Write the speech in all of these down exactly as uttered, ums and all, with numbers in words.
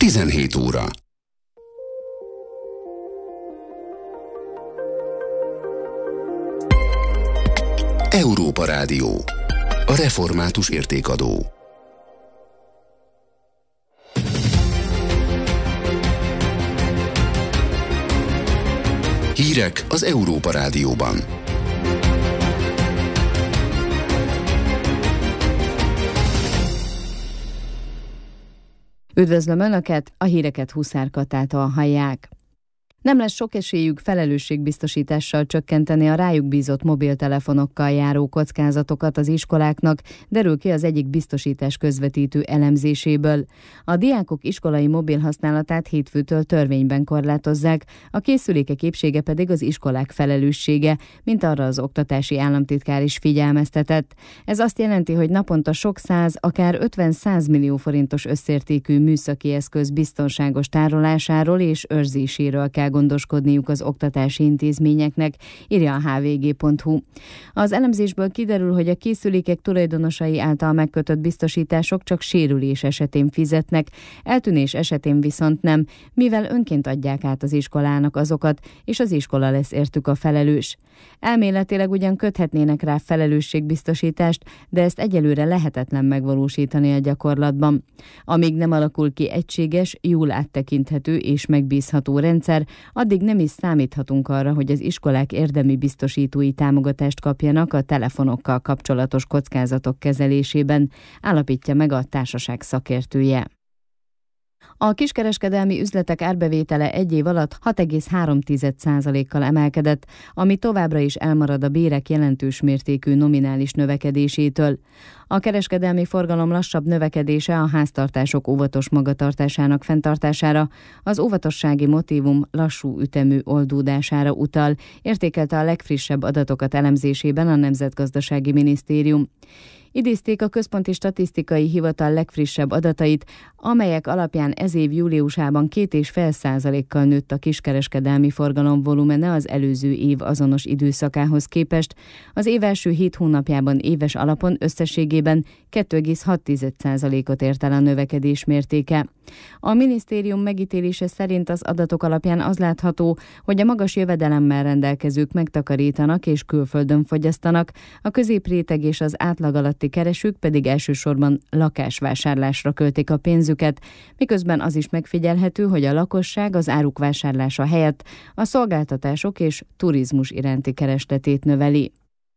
tizenhét óra. Európa Rádió. A református értékadó. Hírek az Európa Rádióban. Üdvözlöm Önöket, a híreket Huszár Katától hallják. Nem lesz sok esélyük felelősségbiztosítással csökkenteni a rájuk bízott mobiltelefonokkal járó kockázatokat az iskoláknak, derül ki az egyik biztosítás közvetítő elemzéséből. A diákok iskolai mobil használatát hétfőtől törvényben korlátozzák, a készülékek épsége pedig az iskolák felelőssége, mint arra az oktatási államtitkár is figyelmeztetett. Ez azt jelenti, hogy naponta sok száz, akár ötven-száz millió forintos összértékű műszaki eszköz biztonságos tárolásáról és őrzéséről kell gondoskodniuk az oktatási intézményeknek, írja a há vé gé pont hú. Az elemzésből kiderül, hogy a készülékek tulajdonosai által megkötött biztosítások csak sérülés esetén fizetnek, eltűnés esetén viszont nem, mivel önként adják át az iskolának azokat, és az iskola lesz értük a felelős. Elméletileg ugyan köthetnének rá felelősségbiztosítást, de ezt egyelőre lehetetlen megvalósítani a gyakorlatban. Amíg nem alakul ki egységes, jól áttekinthető és megbízható rendszer, addig nem is számíthatunk arra, hogy az iskolák érdemi biztosítói támogatást kapjanak a telefonokkal kapcsolatos kockázatok kezelésében, állapítja meg a társaság szakértője. A kiskereskedelmi üzletek árbevétele egy év alatt hat egész három százalékkal emelkedett, ami továbbra is elmarad a bérek jelentős mértékű nominális növekedésétől. A kereskedelmi forgalom lassabb növekedése a háztartások óvatos magatartásának fenntartására, az óvatossági motívum lassú ütemű oldódására utal, értékelte a legfrissebb adatokat elemzésében a Nemzetgazdasági Minisztérium. Idézték a Központi Statisztikai Hivatal legfrissebb adatait, amelyek alapján ez év júliusában két egész öt százalékkal nőtt a kiskereskedelmi forgalom volumene az előző év azonos időszakához képest. Az év első hét hónapjában éves alapon összességében két egész hat százalékot ért el a növekedés mértéke. A minisztérium megítélése szerint az adatok alapján az látható, hogy a magas jövedelemmel rendelkezők megtakarítanak és külföldön fogyasztanak, a középréteg és az átlag alatti keresők pedig elsősorban lakásvásárlásra költik a pénzüket, miközben az is megfigyelhető, hogy a lakosság az áruk vásárlása helyett a szolgáltatások és turizmus iránti keresletét növeli.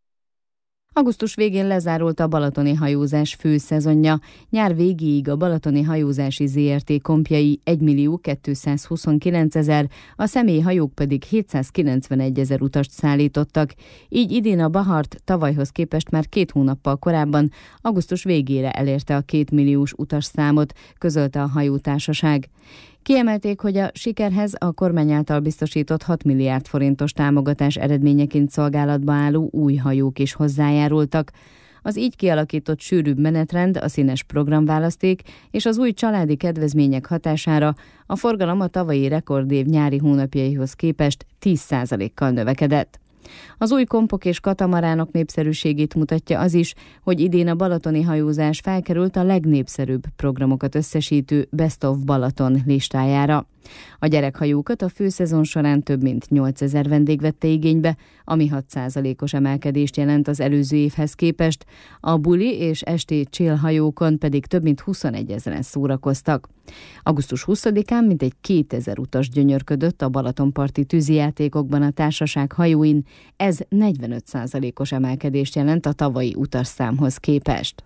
Augusztus végén lezárult a balatoni hajózás főszezonja. Nyár végéig a Balatoni Hajózási zé er té kompjai egymillió kétszázhuszonkilencezer, a személyhajók pedig hétszázkilencvenegyezer utast szállítottak. Így idén a Bahart tavalyhoz képest már két hónappal korábban, augusztus végére elérte a kétmilliós utasszámot, közölte a hajótársaság. Kiemelték, hogy a sikerhez a kormány által biztosított hat milliárd forintos támogatás eredményeként szolgálatba álló új hajók is hozzájárultak. Az így kialakított sűrűbb menetrend, a színes programválaszték és az új családi kedvezmények hatására a forgalom a tavalyi rekordév nyári hónapjaihoz képest tíz százalékkal növekedett. Az új kompok és katamaránok népszerűségét mutatja az is, hogy idén a balatoni hajózás felkerült a legnépszerűbb programokat összesítő Best of Balaton listájára. A gyerekhajókat a főszezon során több mint nyolcezer vendég vette igénybe, ami hat százalékos emelkedést jelent az előző évhez képest, a buli és esti chill hajókon pedig több mint huszonegyezren szórakoztak. augusztus huszadikán mintegy kétezer utas gyönyörködött a balatonparti tűzijátékokban a társaság hajóin, ez negyvenöt százalékos emelkedést jelent a tavalyi utasszámhoz képest.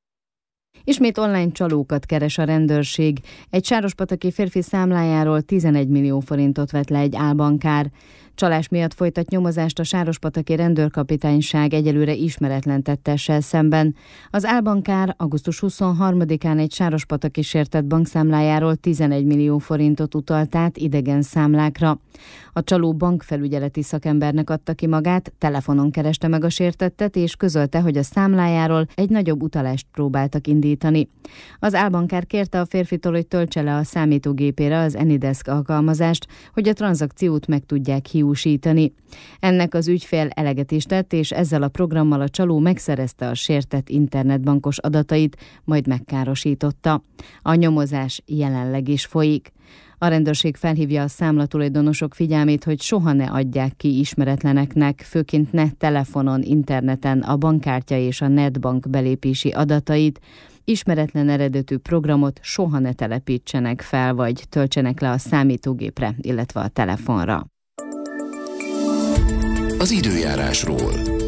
Ismét online csalókat keres a rendőrség. Egy sárospataki férfi számlájáról tizenegy millió forintot vett le egy álbankár. Csalás miatt folytat nyomozást a sárospataki rendőrkapitányság egyelőre ismeretlen tettessel szemben. Az álbankár augusztus huszonharmadikán egy sárospataki sértett bankszámlájáról tizenegy millió forintot utalt át idegen számlákra. A csaló bankfelügyeleti szakembernek adta ki magát, telefonon kereste meg a sértettet, és közölte, hogy a számlájáról egy nagyobb utalást próbáltak indítani. Az álbankár kérte a férfitól, hogy töltse le a számítógépére az Anydesk alkalmazást, hogy a tranzakciót meg tudják hiúzni fiúsítani. Ennek az ügyfél eleget is tett, és ezzel a programmal a csaló megszerezte a sértett internetbankos adatait, majd megkárosította. A nyomozás jelenleg is folyik. A rendőrség felhívja a számlatulajdonosok figyelmét, hogy soha ne adják ki ismeretleneknek, főként ne telefonon, interneten a bankkártya és a netbank belépési adatait. Ismeretlen eredetű programot soha ne telepítsenek fel, vagy töltsenek le a számítógépre, illetve a telefonra. Az időjárásról.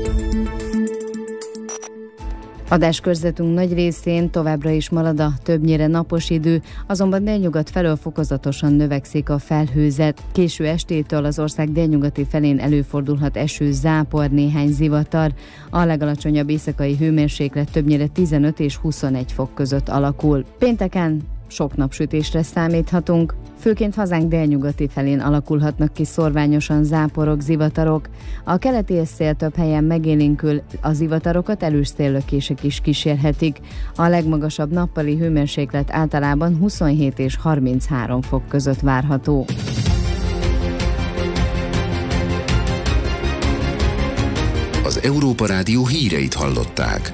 Adáskörzetünk nagy részén továbbra is marad a többnyire napos idő, azonban délnyugat felől fokozatosan növekszik a felhőzet. Késő estétől az ország délnyugati felén előfordulhat eső, zápor, néhány zivatar. A legalacsonyabb éjszakai hőmérséklet többnyire tizenöt és huszonegy fok között alakul. Pénteken sok napsütésre számíthatunk, főként hazánk délnyugati felén alakulhatnak ki szorványosan záporok, zivatarok. A keleti szél több helyen megélénkül, a zivatarokat erős széllökések is kísérhetik. A legmagasabb nappali hőmérséklet általában huszonhét és harminchárom fok között várható. Az Európa Rádió híreit hallották.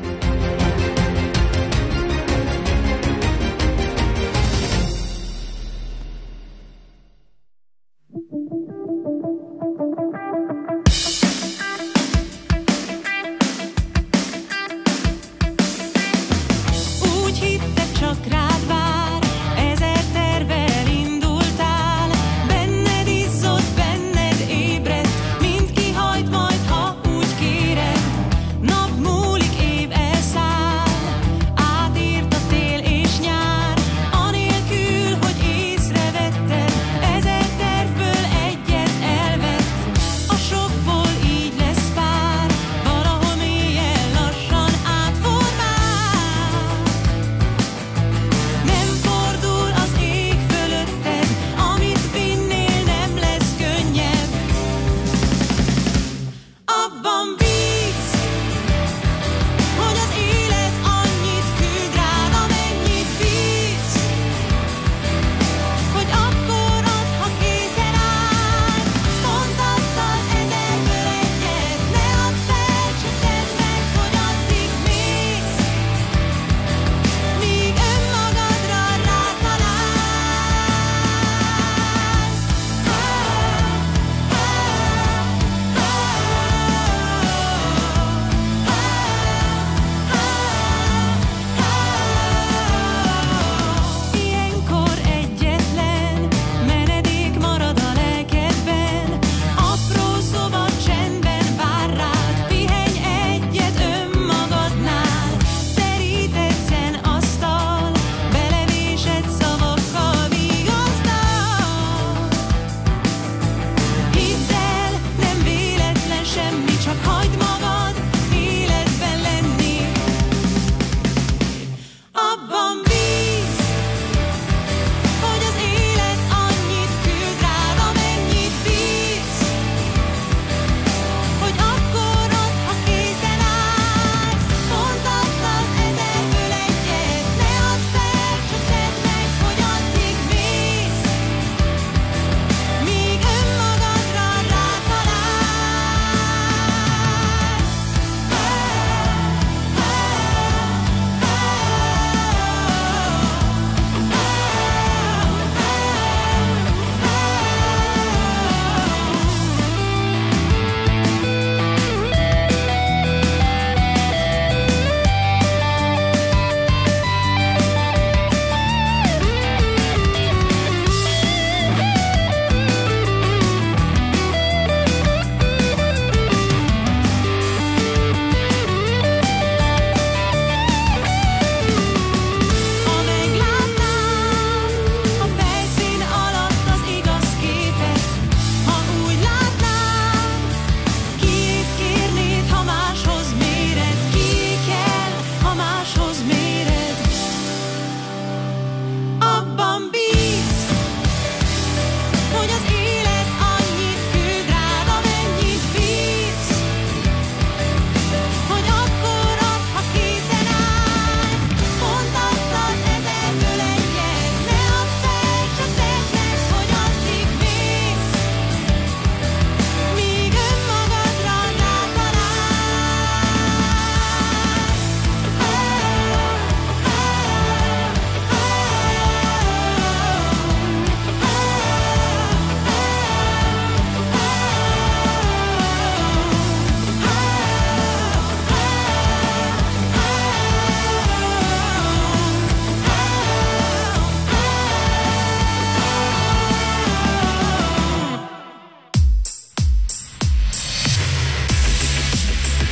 Nap múlik, év ez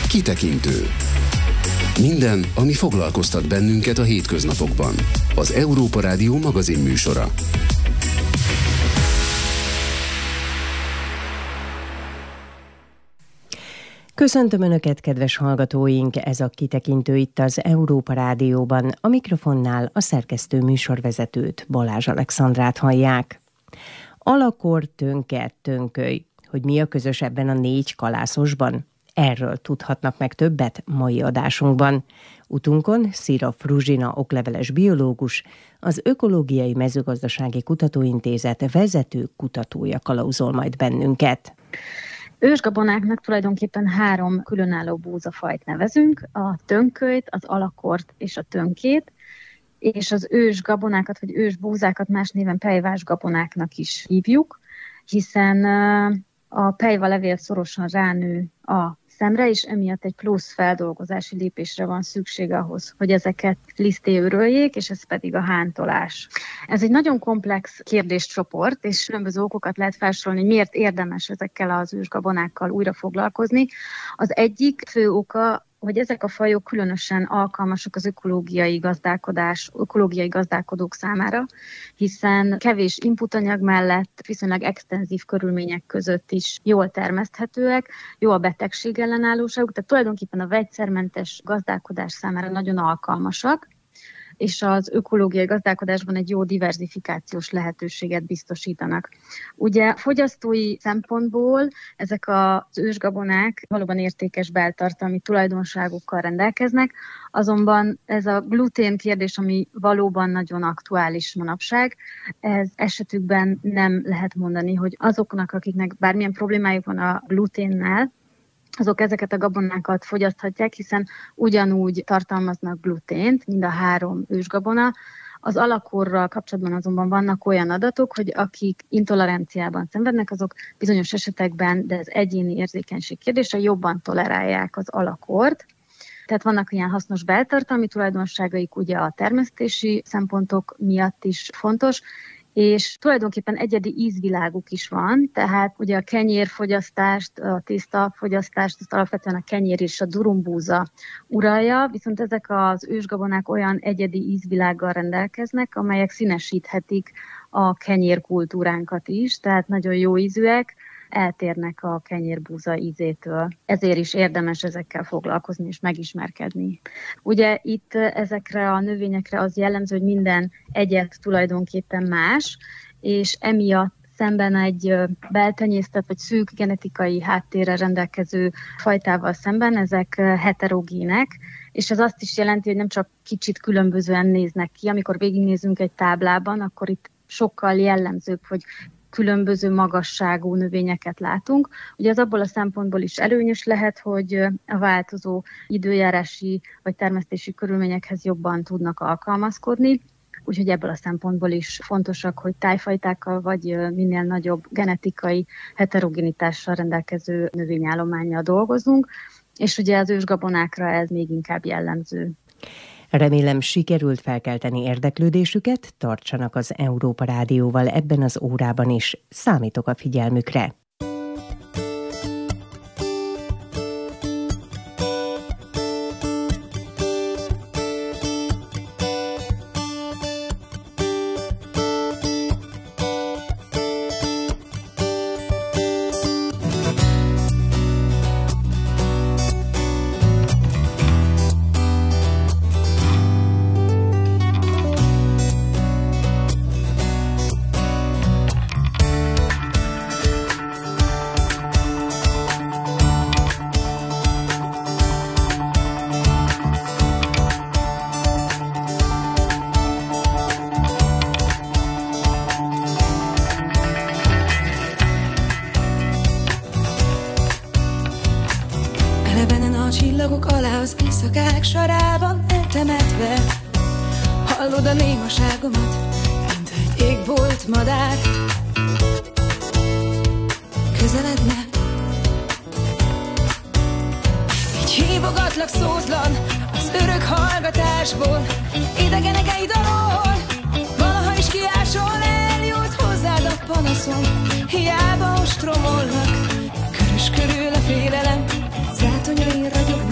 Kitekintő. Minden, ami foglalkoztat bennünket a hétköznapokban. Az Európa Rádió magazinműsora. Köszöntöm Önöket, kedves hallgatóink! Ez a Kitekintő itt az Európa Rádióban. A mikrofonnál a szerkesztő műsorvezetőt, Balázs Alexandrát hallják. Alakor, tönke, tönköly. Hogy mi a közös ebben a négy kalászosban? Erről tudhatnak meg többet mai adásunkban. Utunkon Szira Fruzsina okleveles biológus, az Ökológiai Mezőgazdasági Kutatóintézet vezető kutatója kalauzol majd bennünket. Ősgabonáknak tulajdonképpen három különálló búzafajt nevezünk, a tönkölyt, az alakort és a tönkét, és az ősgabonákat vagy ősbúzákat más néven pejvásgabonáknak is hívjuk, hiszen a pejvalevél szorosan ránő a szemre, és emiatt egy plusz feldolgozási lépésre van szükség ahhoz, hogy ezeket liszté öröljék, és ez pedig a hántolás. Ez egy nagyon komplex kérdéscsoport, és különböző okokat lehet felsorolni, hogy miért érdemes ezekkel az ősgabonákkal újra foglalkozni. Az egyik fő oka, hogy ezek a fajok különösen alkalmasak az ökológiai gazdálkodás, ökológiai gazdálkodók számára, hiszen kevés inputanyag mellett viszonylag extenzív körülmények között is jól termeszthetőek, jó a betegség ellenállóságuk, tehát tulajdonképpen a vegyszermentes gazdálkodás számára nagyon alkalmasak, és az ökológiai gazdálkodásban egy jó diverzifikációs lehetőséget biztosítanak. Ugye fogyasztói szempontból ezek az ősgabonák valóban értékes beltartalmi tulajdonságokkal rendelkeznek, azonban ez a glutén kérdés, ami valóban nagyon aktuális manapság, ez esetükben nem lehet mondani, hogy azoknak, akiknek bármilyen problémájuk van a gluténnel, azok ezeket a gabonákat fogyaszthatják, hiszen ugyanúgy tartalmaznak glutént, mind a három ősgabona. Az alakorral kapcsolatban azonban vannak olyan adatok, hogy akik intoleranciában szenvednek, azok bizonyos esetekben, de ez egyéni érzékenység kérdése, jobban tolerálják az alakort. Tehát vannak ilyen hasznos beltartalmi tulajdonságaik, ugye a termesztési szempontok miatt is fontos, és tulajdonképpen egyedi ízviláguk is van, tehát ugye a kenyérfogyasztást, a tésztafogyasztást, ezt alapvetően a kenyér és a durumbúza uralja, viszont ezek az ősgabonák olyan egyedi ízvilággal rendelkeznek, amelyek színesíthetik a kenyérkultúránkat is, tehát nagyon jó ízűek, eltérnek a kenyérbúza ízétől. Ezért is érdemes ezekkel foglalkozni és megismerkedni. Ugye itt ezekre a növényekre az jellemző, hogy minden egyed tulajdonképpen más, és emiatt szemben egy beltenyésztett vagy szűk genetikai háttérrel rendelkező fajtával szemben ezek heterogének, és ez azt is jelenti, hogy nem csak kicsit különbözően néznek ki. Amikor végignézünk egy táblában, akkor itt sokkal jellemzőbb, hogy különböző magasságú növényeket látunk. Ugye az abból a szempontból is előnyös lehet, hogy a változó időjárási vagy termesztési körülményekhez jobban tudnak alkalmazkodni, úgyhogy ebből a szempontból is fontosak, hogy tájfajtákkal vagy minél nagyobb genetikai heterogenitással rendelkező növényállománnyal dolgozunk, és ugye az ősgabonákra ez még inkább jellemző. Remélem, sikerült felkelteni érdeklődésüket, tartsanak az Európa Rádióval ebben az órában is. Számítok a figyelmükre. Csillagok alá az éjszakák sorában eltemetve, hallod a némaságomat, mint egy égbolt madár közeledne. Így hívogatlak szózlan az örök hallgatásból, idegenekeid alól, valaha is kiásol, eljut hozzád a panaszom, hiába ostromolnak, körös körül a félelem, zátonyain ragyognak.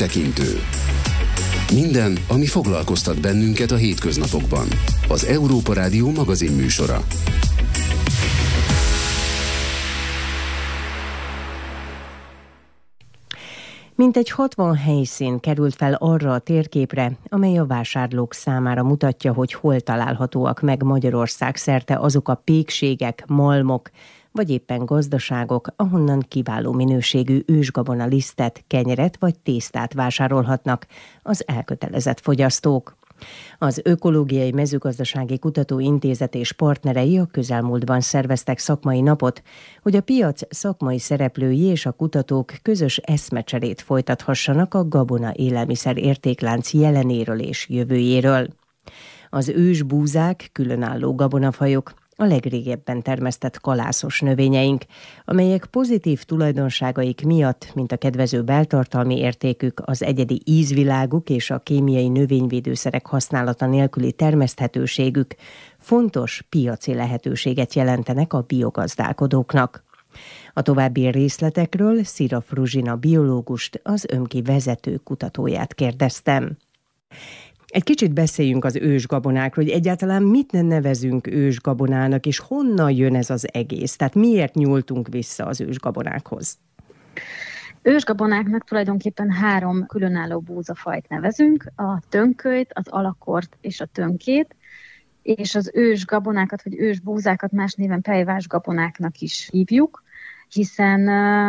kitekintő. Minden, ami foglalkoztat bennünket a hétköznapokban. Az Európa Rádió magazin műsora. Mintegy hatvan helyszín került fel arra a térképre, amely a vásárlók számára mutatja, hogy hol találhatóak meg Magyarország szerte azok a pékségek, malmok, vagy éppen gazdaságok, ahonnan kiváló minőségű ősgabona lisztet, kenyeret vagy tésztát vásárolhatnak az elkötelezett fogyasztók. Az Ökológiai Mezőgazdasági Kutatóintézet és partnerei a közelmúltban szerveztek szakmai napot, hogy a piac szakmai szereplői és a kutatók közös eszmecserét folytathassanak a gabona élelmiszer értéklánc jelenéről és jövőjéről. Az ősbúzák különálló gabonafajok, a legrégebben termesztett kalászos növényeink, amelyek pozitív tulajdonságaik miatt, mint a kedvező beltartalmi értékük, az egyedi ízviláguk és a kémiai növényvédőszerek használata nélküli termeszthetőségük fontos piaci lehetőséget jelentenek a biogazdálkodóknak. A további részletekről Szira Fruzsina biológust, az ÖMKI vezető kutatóját kérdeztem. Egy kicsit beszéljünk az ősgabonákról, hogy egyáltalán mit nevezünk ősgabonának, és honnan jön ez az egész? Tehát miért nyúltunk vissza az ősgabonákhoz? Ősgabonáknak tulajdonképpen három különálló búzafajt nevezünk, a tönkölyt, az alakort és a tönkét, és az ősgabonákat vagy ősbúzákat más néven pejvásgabonáknak is hívjuk, hiszen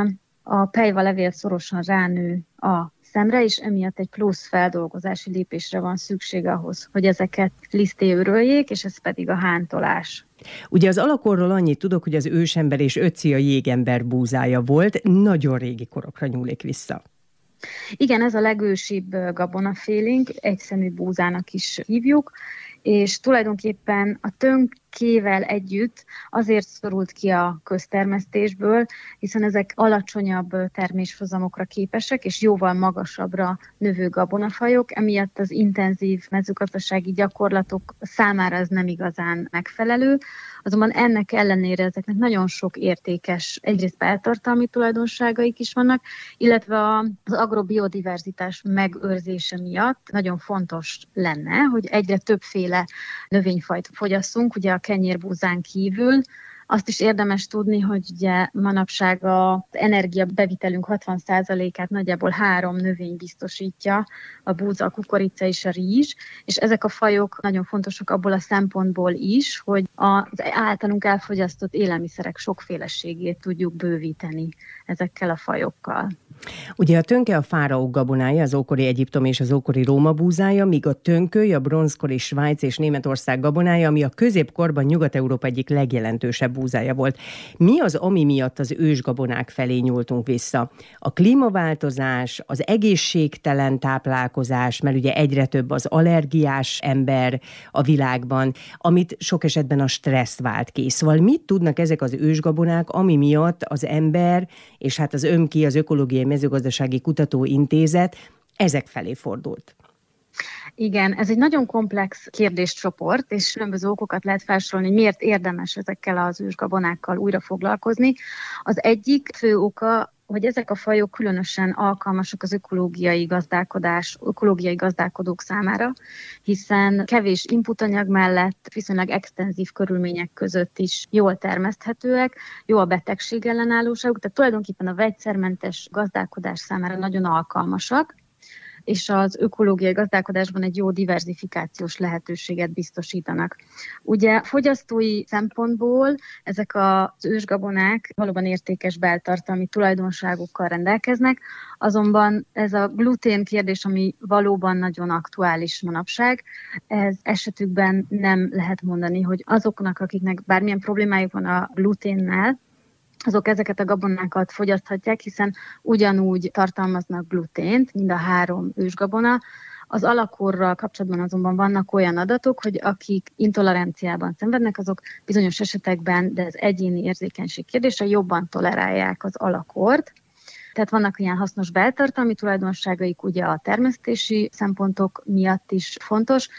a pejvalevél szorosan ránő a szemre, és emiatt egy plusz feldolgozási lépésre van szükség ahhoz, hogy ezeket liszté öröljék, és ez pedig a hántolás. Ugye az alakorról annyit tudok, hogy az ősember és ötzi a jégember búzája volt, nagyon régi korokra nyúlik vissza. Igen, ez a legősibb gabonafélénk, egyszemű búzának is hívjuk, és tulajdonképpen a tönkével együtt azért szorult ki a köztermesztésből, hiszen ezek alacsonyabb terméshozamokra képesek, és jóval magasabbra növő gabonafajok, emiatt az intenzív mezőgazdasági gyakorlatok számára ez nem igazán megfelelő, azonban ennek ellenére ezeknek nagyon sok értékes, egyrészt beltartalmi tulajdonságaik is vannak, illetve az agrobiodiverzitás megőrzése miatt nagyon fontos lenne, hogy egyre többféle növényfajt fogyasszunk, ugye a kenyérbúzán kívül. Azt is érdemes tudni, hogy ugye manapság az energiabevitelünk hatvan százalékát nagyjából három növény biztosítja, a búza, a kukorica és a rizs, és ezek a fajok nagyon fontosak abból a szempontból is, hogy az általunk elfogyasztott élelmiszerek sokféleségét tudjuk bővíteni ezekkel a fajokkal. Ugye a tönke a fáraók gabonája, az ókori Egyiptom és az ókori Róma búzája, míg a tönköly a bronzkori Svájc és Németország gabonája, ami a középkorban Nyugat-Európa egyik legjelentősebb búzája volt. Mi az, ami miatt az ősgabonák felé nyúltunk vissza? A klímaváltozás, az egészségtelen táplálkozás, mert ugye egyre több az allergiás ember a világban, amit sok esetben a stressz vált ki. Szóval mit tudnak ezek az ősgabonák, ami miatt az ember, és hát az ÖMKI, az Ökológiai Mezőgazdasági Kutatóintézet ezek felé fordult? Igen, ez egy nagyon komplex kérdéscsoport, és különböző okokat lehet felsorolni, hogy miért érdemes ezekkel az ősgabonákkal újra foglalkozni. Az egyik fő oka, hogy ezek a fajok különösen alkalmasak az ökológiai gazdálkodás, ökológiai gazdálkodók számára, hiszen kevés inputanyag mellett viszonylag extenzív körülmények között is jól termeszthetőek, jó a betegség ellenállóságuk, tehát tulajdonképpen a vegyszermentes gazdálkodás számára nagyon alkalmasak, és az ökológiai gazdálkodásban egy jó diverzifikációs lehetőséget biztosítanak. Ugye fogyasztói szempontból ezek az ősgabonák valóban értékes beltartalmi tulajdonságokkal rendelkeznek, azonban ez a glutén kérdés, ami valóban nagyon aktuális manapság, ez esetükben nem lehet mondani, hogy azoknak, akiknek bármilyen problémájuk van a gluténnel, azok ezeket a gabonákat fogyaszthatják, hiszen ugyanúgy tartalmaznak glutént, mind a három ősgabona. Az alakorral kapcsolatban azonban vannak olyan adatok, hogy akik intoleranciában szenvednek, azok bizonyos esetekben, de ez egyéni érzékenység kérdése, jobban tolerálják az alakort. Tehát vannak ilyen hasznos beltartalmi tulajdonságaik, ugye a termesztési szempontok miatt is fontos,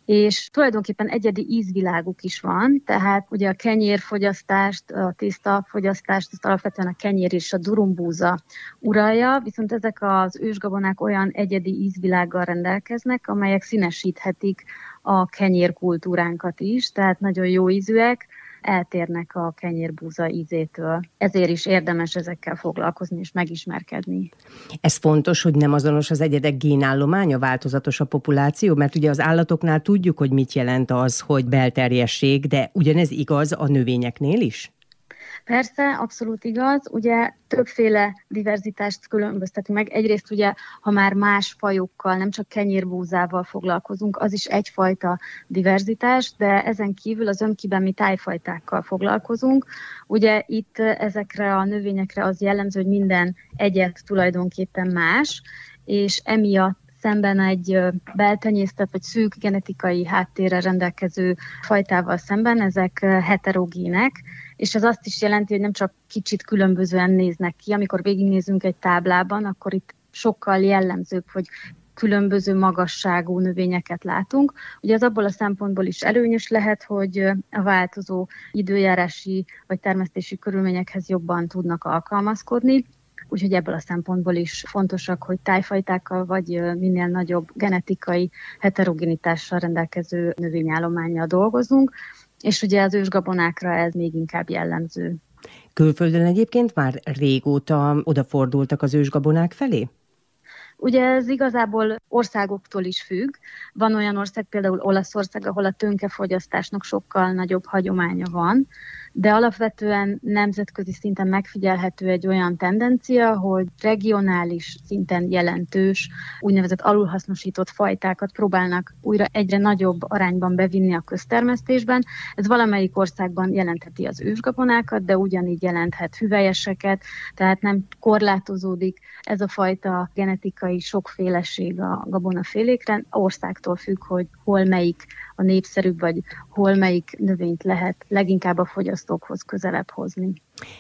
és tulajdonképpen egyedi ízviláguk is van, tehát ugye a kenyérfogyasztást, a tésztafogyasztást, ezt alapvetően a kenyér és a durumbúza uralja, viszont ezek az ősgabonák olyan egyedi ízvilággal rendelkeznek, amelyek színesíthetik a kenyérkultúránkat is, tehát nagyon jó ízűek, eltérnek a kenyérbúza ízétől. Ezért is érdemes ezekkel foglalkozni és megismerkedni. Ez fontos, hogy nem azonos az egyedek génállománya, változatos a populáció, mert ugye az állatoknál tudjuk, hogy mit jelent az, hogy belterjesség, de ugyanez igaz a növényeknél is? Persze, abszolút igaz. Ugye többféle diverzitást különböztetünk meg. Egyrészt ugye, ha már más fajokkal, nem csak kenyérbúzával foglalkozunk, az is egyfajta diverzitás, de ezen kívül az ömkiben mi tájfajtákkal foglalkozunk. Ugye itt ezekre a növényekre az jellemző, hogy minden egyed tulajdonképpen más, és emiatt szemben egy beltenyésztett vagy szűk genetikai háttérrel rendelkező fajtával szemben ezek heterogének, és ez azt is jelenti, hogy nem csak kicsit különbözően néznek ki. Amikor végignézünk egy táblában, akkor itt sokkal jellemzőbb, hogy különböző magasságú növényeket látunk. Ugye az abból a szempontból is előnyös lehet, hogy a változó időjárási vagy termesztési körülményekhez jobban tudnak alkalmazkodni. Úgyhogy ebből a szempontból is fontosak, hogy tájfajtákkal vagy minél nagyobb genetikai heterogenitással rendelkező növényállománnyal dolgozunk, és ugye az ősgabonákra ez még inkább jellemző. Külföldön egyébként már régóta odafordultak az ősgabonák felé? Ugye ez igazából országoktól is függ. Van olyan ország, például Olaszország, ahol a tönkefogyasztásnak sokkal nagyobb hagyománya van, de alapvetően nemzetközi szinten megfigyelhető egy olyan tendencia, hogy regionális szinten jelentős, úgynevezett alulhasznosított fajtákat próbálnak újra egyre nagyobb arányban bevinni a köztermesztésben. Ez valamelyik országban jelentheti az ősgabonákat, de ugyanígy jelenthet hüvelyeseket, tehát nem korlátozódik ez a fajta genetikai sokféleség a gabonafélékre. Országtól függ, hogy hol melyik a népszerűbb, vagy hol melyik növényt lehet leginkább a fogyasztókhoz közelebb hozni.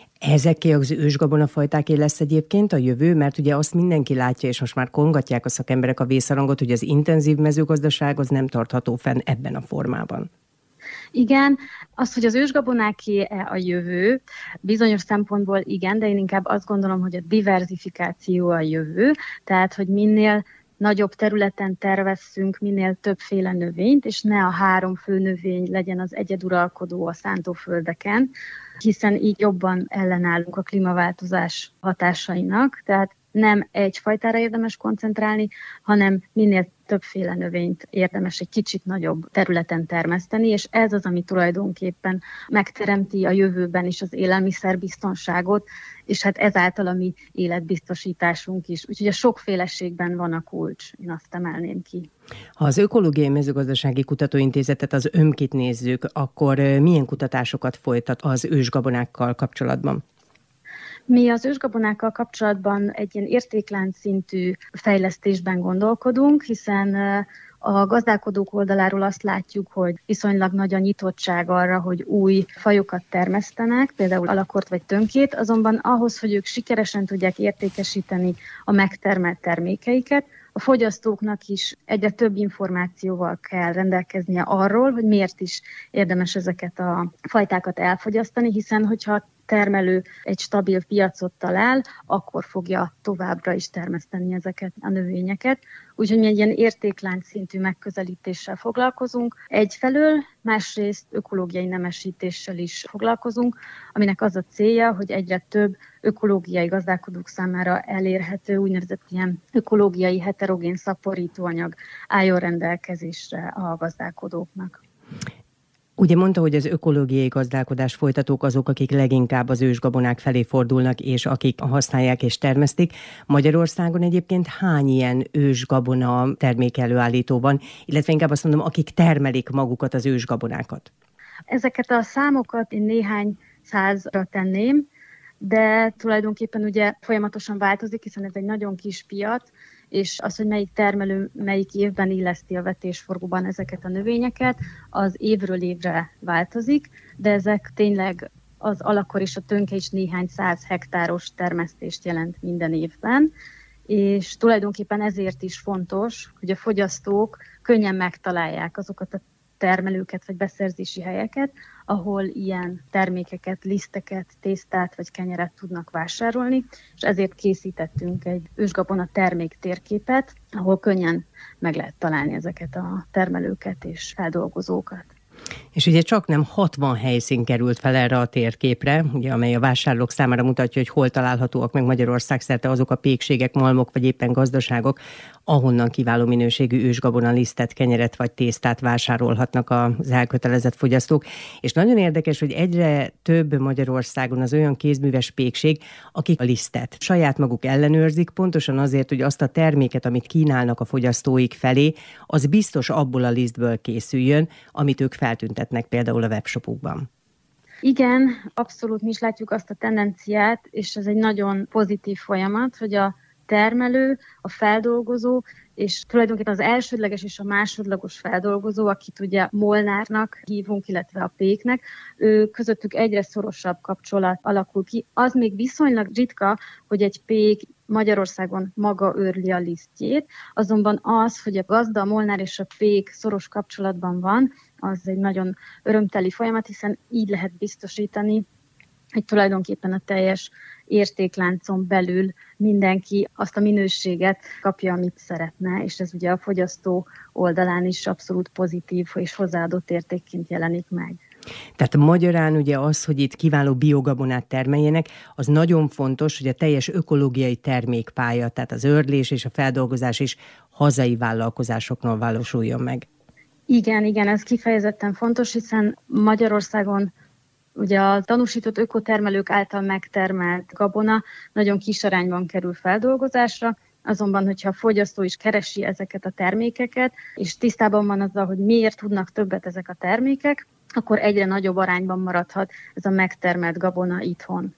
Ezeké az ősgabonafajtáké lesz egyébként a jövő, mert ugye azt mindenki látja, és most már kongatják a szakemberek a vészharangot, hogy az intenzív mezőgazdaság az nem tartható fenn ebben a formában. Igen, az, hogy az ősgabonáké a jövő, bizonyos szempontból igen, de én inkább azt gondolom, hogy a diverzifikáció a jövő, tehát, hogy minél nagyobb területen tervesszünk minél többféle növényt, és ne a három fő növény legyen az egyeduralkodó a szántóföldeken, hiszen így jobban ellenállunk a klímaváltozás hatásainak, tehát nem egy fajtára érdemes koncentrálni, hanem minél többféle növényt érdemes egy kicsit nagyobb területen termeszteni, és ez az, ami tulajdonképpen megteremti a jövőben is az élelmiszerbiztonságot, és hát ezáltal a mi életbiztosításunk is. Úgyhogy a sokféleségben van a kulcs, én azt emelném ki. Ha az Ökológiai Mezőgazdasági Kutatóintézetet, az ömkit nézzük, akkor milyen kutatásokat folytat az ősgabonákkal kapcsolatban? Mi az ősgabonákkal kapcsolatban egy ilyen értéklánc szintű fejlesztésben gondolkodunk, hiszen a gazdálkodók oldaláról azt látjuk, hogy viszonylag nagy a nyitottság arra, hogy új fajokat termesztenek, például alakort vagy tönkét, azonban ahhoz, hogy ők sikeresen tudják értékesíteni a megtermelt termékeiket, a fogyasztóknak is egyre több információval kell rendelkeznie arról, hogy miért is érdemes ezeket a fajtákat elfogyasztani, hiszen hogyha termelő egy stabil piacot talál, akkor fogja továbbra is termeszteni ezeket a növényeket. Úgyhogy mi egy ilyen értéklánc szintű megközelítéssel foglalkozunk. Egyfelől, másrészt ökológiai nemesítéssel is foglalkozunk, aminek az a célja, hogy egyre több ökológiai gazdálkodók számára elérhető úgynevezett ilyen ökológiai heterogén szaporítóanyag álljon rendelkezésre a gazdálkodóknak. Ugye mondta, hogy az ökológiai gazdálkodás folytatók azok, akik leginkább az ősgabonák felé fordulnak, és akik használják és termesztik. Magyarországon egyébként hány ilyen ősgabona termékelőállító van, illetve inkább azt mondom, akik termelik magukat az ősgabonákat? Ezeket a számokat én néhány százra tenném, de tulajdonképpen ugye folyamatosan változik, hiszen ez egy nagyon kis piac, és az, hogy melyik termelő melyik évben illeszti a vetésforgóban ezeket a növényeket, az évről évre változik, de ezek tényleg az alakor és a tönke is néhány száz hektáros termesztést jelent minden évben, és tulajdonképpen ezért is fontos, hogy a fogyasztók könnyen megtalálják azokat a termelőket vagy beszerzési helyeket, ahol ilyen termékeket, liszteket, tésztát vagy kenyeret tudnak vásárolni, és ezért készítettünk egy ősgabona termék térképet, ahol könnyen meg lehet találni ezeket a termelőket és feldolgozókat. És ugye csak nem hatvan helyszín került fel erre a térképre, ugye, amely a vásárlók számára mutatja, hogy hol találhatóak meg Magyarország szerte azok a pékségek, malmok vagy éppen gazdaságok, ahonnan kiváló minőségű ősgabona lisztet, kenyeret vagy tésztát vásárolhatnak az elkötelezett fogyasztók. És nagyon érdekes, hogy egyre több Magyarországon az olyan kézműves pékség, akik a lisztet saját maguk ellenőrzik, pontosan azért, hogy azt a terméket, amit kínálnak a fogyasztóik felé, az biztos abból a lisztből készüljön, amit ők feltüntetnek például a webshopukban. Igen, abszolút mi is látjuk azt a tendenciát, és ez egy nagyon pozitív folyamat, hogy a termelő, a feldolgozó, és tulajdonképpen az elsődleges és a másodlagos feldolgozó, akit ugye molnárnak hívunk, illetve a péknek, ő közöttük egyre szorosabb kapcsolat alakul ki. Az még viszonylag ritka, hogy egy pék Magyarországon maga őrli a lisztjét, azonban az, hogy a gazda, a molnár és a pék szoros kapcsolatban van, az egy nagyon örömteli folyamat, hiszen így lehet biztosítani, hogy tulajdonképpen a teljes értékláncon belül mindenki azt a minőséget kapja, amit szeretne, és ez ugye a fogyasztó oldalán is abszolút pozitív és hozzáadott értékként jelenik meg. Tehát magyarán ugye az, hogy itt kiváló biogabonát termeljenek, az nagyon fontos, hogy a teljes ökológiai termékpálya, tehát az őrlés és a feldolgozás is hazai vállalkozásoknál valósuljon meg. Igen, igen, ez kifejezetten fontos, hiszen Magyarországon ugye a tanúsított ökotermelők által megtermelt gabona nagyon kis arányban kerül feldolgozásra, azonban, hogyha a fogyasztó is keresi ezeket a termékeket, és tisztában van azzal, hogy miért tudnak többet ezek a termékek, akkor egyre nagyobb arányban maradhat ez a megtermelt gabona itthon.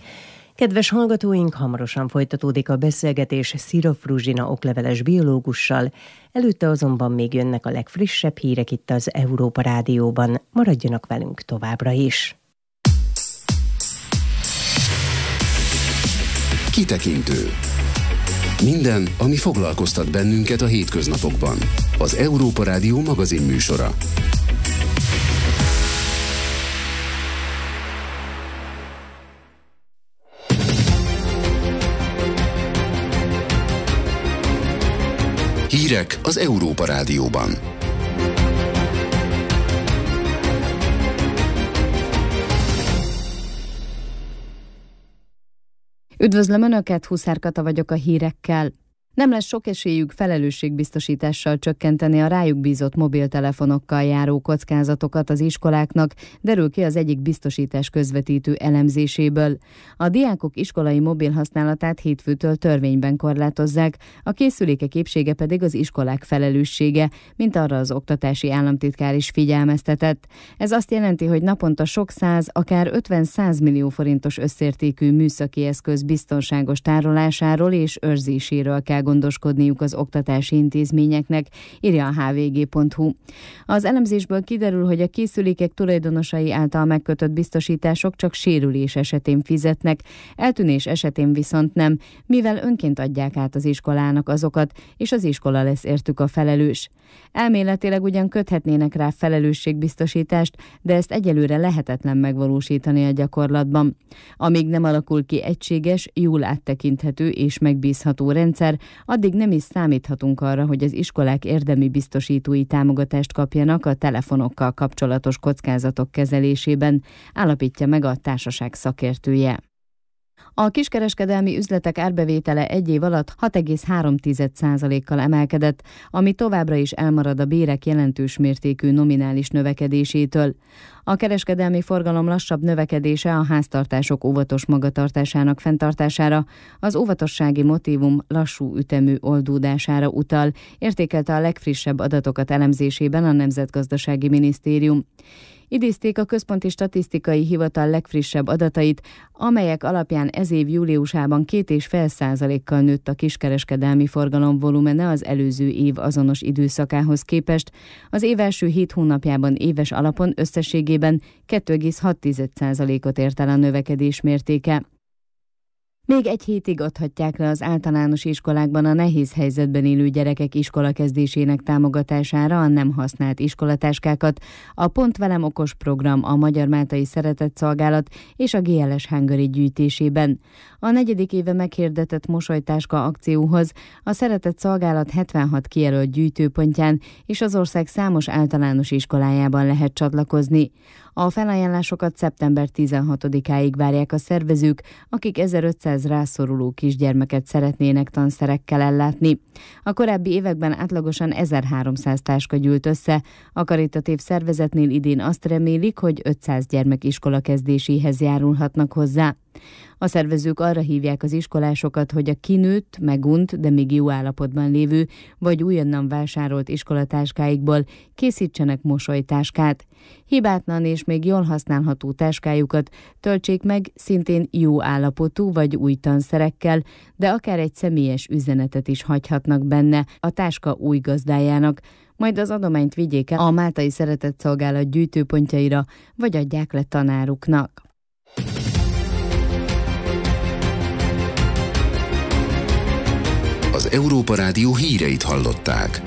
Kedves hallgatóink, hamarosan folytatódik a beszélgetés Szira Fruzsina okleveles biológussal, előtte azonban még jönnek a legfrissebb hírek itt az Európa Rádióban. Maradjanak velünk továbbra is! Kitekintő. Minden, ami foglalkoztat bennünket a hétköznapokban. Az Európa Rádió magazin műsora. Hírek az Európa Rádióban. Üdvözlöm Önöket, Huszár Kata vagyok a hírekkel. Nem lesz sok esélyük felelősségbiztosítással csökkenteni a rájuk bízott mobiltelefonokkal járó kockázatokat az iskoláknak, derül ki az egyik biztosítás közvetítő elemzéséből. A diákok iskolai mobil használatát hétfőtől törvényben korlátozzák, a készülékek épsége pedig az iskolák felelőssége, mint arra az oktatási államtitkár is figyelmeztetett. Ez azt jelenti, hogy naponta sok száz, akár ötven-száz millió forintos összértékű műszaki eszköz biztonságos tárolásáról és őrzéséről kell gondoskodniuk az oktatási intézményeknek, írja a há vé gé pont hú. Az elemzésből kiderül, hogy a készülékek tulajdonosai által megkötött biztosítások csak sérülés esetén fizetnek, eltűnés esetén viszont nem, mivel önként adják át az iskolának azokat, és az iskola lesz értük a felelős. Elméletileg ugyan köthetnének rá felelősségbiztosítást, de ezt egyelőre lehetetlen megvalósítani a gyakorlatban. Amíg nem alakul ki egységes, jól áttekinthető és megbízható rendszer, addig nem is számíthatunk arra, hogy az iskolák érdemi biztosítói támogatást kapjanak a telefonokkal kapcsolatos kockázatok kezelésében, állapítja meg a társaság szakértője. A kiskereskedelmi üzletek árbevétele egy év alatt hat egész három százalékkal emelkedett, ami továbbra is elmarad a bérek jelentős mértékű nominális növekedésétől. A kereskedelmi forgalom lassabb növekedése a háztartások óvatos magatartásának fenntartására, az óvatossági motívum lassú ütemű oldódására utal, értékelte a legfrissebb adatokat elemzésében a Nemzetgazdasági Minisztérium. Idézték a Központi Statisztikai Hivatal legfrissebb adatait, amelyek alapján ez év júliusában két egész öt százalékkal nőtt a kiskereskedelmi forgalom volumene az előző év azonos időszakához képest. Az év első hét hónapjában éves alapon összességében két egész hat százalékot ért el a növekedés mértéke. Még egy hétig adhatják le az általános iskolákban a nehéz helyzetben élő gyerekek iskolakezdésének támogatására a nem használt iskolatáskákat. A Pont Velem okos program, a Magyar Máltai Szeretetszolgálat és a gé el es Hungary gyűjtésében. A negyedik éve meghirdetett mosolytáska akcióhoz a Szeretetszolgálat hetvenhat kijelölt gyűjtőpontján és az ország számos általános iskolájában lehet csatlakozni. A felajánlásokat szeptember tizenhatodikáig várják a szervezők, akik ezerötszáz rászoruló kisgyermeket szeretnének tanszerekkel ellátni. A korábbi években átlagosan ezerháromszáz táska gyűlt össze. A karitatív szervezetnél idén azt remélik, hogy ötszáz gyermek iskolakezdéséhez járulhatnak hozzá. A szervezők arra hívják az iskolásokat, hogy a kinőtt, megunt, de még jó állapotban lévő vagy újonnan vásárolt iskolatáskáikból készítsenek mosolytáskát. Hibátlan és még jól használható táskájukat töltsék meg szintén jó állapotú vagy új tanszerekkel, de akár egy személyes üzenetet is hagyhatnak benne a táska új gazdájának, majd az adományt vigyék el a Máltai Szeretetszolgálat gyűjtőpontjaira, vagy adják le tanáruknak. Az Európa Rádió híreit hallották.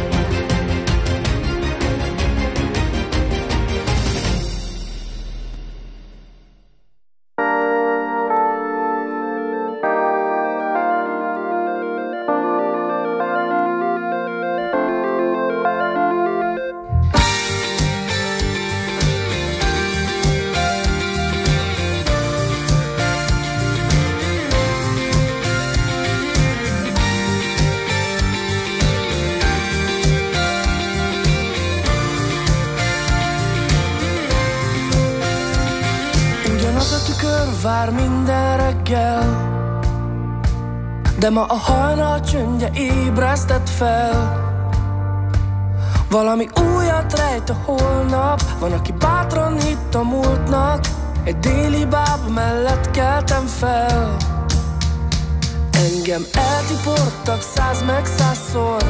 Vár minden reggel, de ma a hajnal csöndje ébresztett fel. Valami újat rejt a holnap, van, aki bátran hitt a múltnak. Egy déli báb mellett keltem fel. Engem eltiportak száz meg százszor.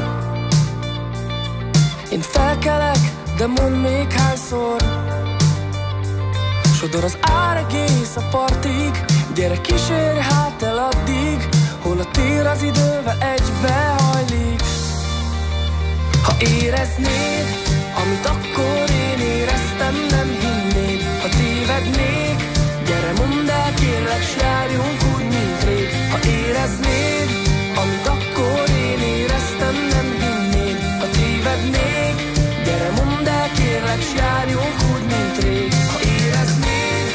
Én felkelek, de mondd még hányszor. Sodor az ár egész a partig, gyere kísérj hát el addig, hol a tér az idővel egybehajlik. Ha éreznéd, amit akkor én éreztem, nem hinnéd. Ha tévednék, gyere mondd el kérlek, s járjunk úgy, mint rég. Ha éreznéd, amit akkor én éreztem, nem hinnéd. Ha tévednék, gyere mondd el kérlek, s járjunk úgy, mint rég. Ha éreznéd,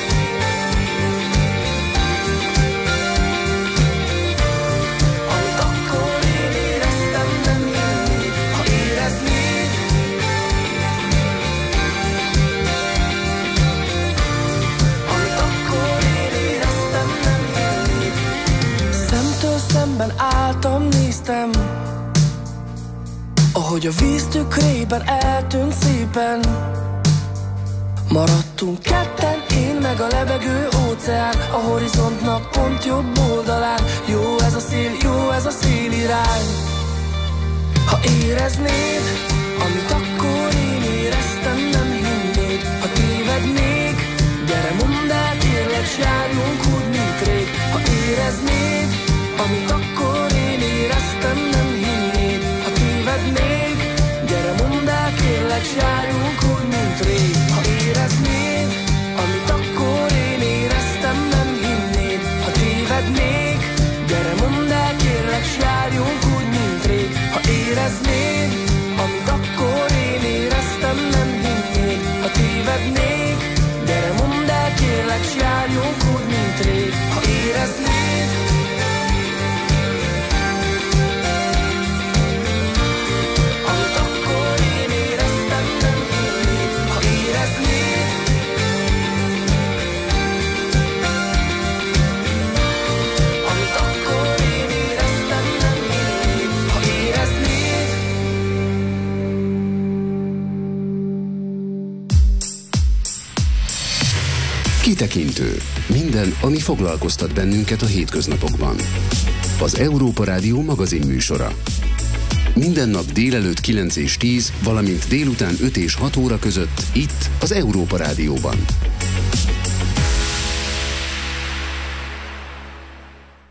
álltam, néztem, ahogy a víz tükrében eltűnt szépen. Maradtunk ketten, én meg a lebegő óceán, a horizontnak pont jobb oldalán. Jó ez a szél, jó ez a szélirány. Ha éreznéd, amit akkor én éreztem, nem hinnéd. Ha tévednék, gyere mondd el kérlek, s járjunk úgy, mint rég. Ha éreznéd, amit akkor én éreztem, nem hinnéd. Ha tévednék, gyere mondd el kérlek, s járjunk úgy, mint rég. Ha éreznéd, amit akkor én éreztem, nem hinnéd. Ha tévednék, gyere mondd el kérlek, s járjunk úgy, mint rég. Ha éreznéd, amit akkor én éreztem, nem hinnéd. Ha tévednék, gyere mondd el kérlek, s járjunk úgy, mint rég. Ha éreznéd, Kitekintő. Minden, ami foglalkoztat bennünket a hétköznapokban. Az Európa Rádió magazin műsora. Minden nap délelőtt kilenc és tíz, valamint délután öt és hat óra között itt az Európa Rádióban.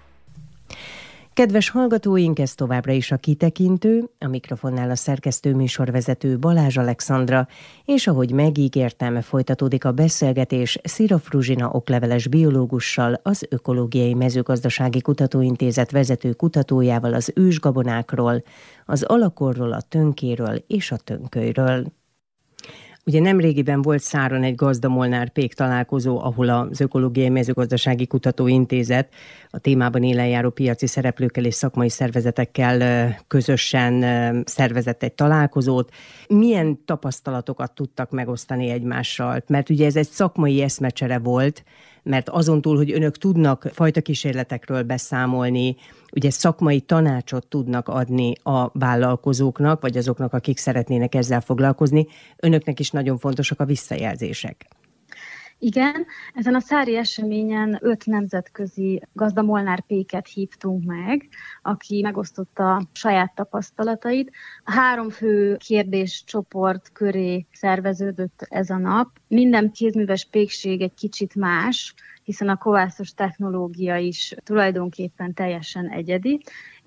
Kedves hallgatóink, ez továbbra is a Kitekintő, a mikrofonnál a szerkesztő műsorvezető Balázs Alexandra, és ahogy megígértem, folytatódik a beszélgetés Szira Fruzsina okleveles biológussal, az Ökológiai Mezőgazdasági Kutatóintézet vezető kutatójával az ősgabonákról, az alakorról, a tönkéről és a tönkölyről. Ugye nemrégiben volt Száron egy gazda-molnár-pék találkozó, ahol az Ökológiai Mezőgazdasági Kutatóintézet a témában élen járó piaci szereplőkkel és szakmai szervezetekkel közösen szervezett egy találkozót. Milyen tapasztalatokat tudtak megosztani egymással? Mert ugye ez egy szakmai eszmecsere volt, mert azon túl, hogy önök tudnak fajta kísérletekről beszámolni, ugye szakmai tanácsot tudnak adni a vállalkozóknak, vagy azoknak, akik szeretnének ezzel foglalkozni, önöknek is nagyon fontosak a visszajelzések. Igen, ezen a szári eseményen öt nemzetközi gazda-molnár-péket hívtunk meg, aki megosztotta saját tapasztalatait. Három fő kérdéscsoport köré szerveződött ez a nap. Minden kézműves pékség egy kicsit más, hiszen a kovászos technológia is tulajdonképpen teljesen egyedi,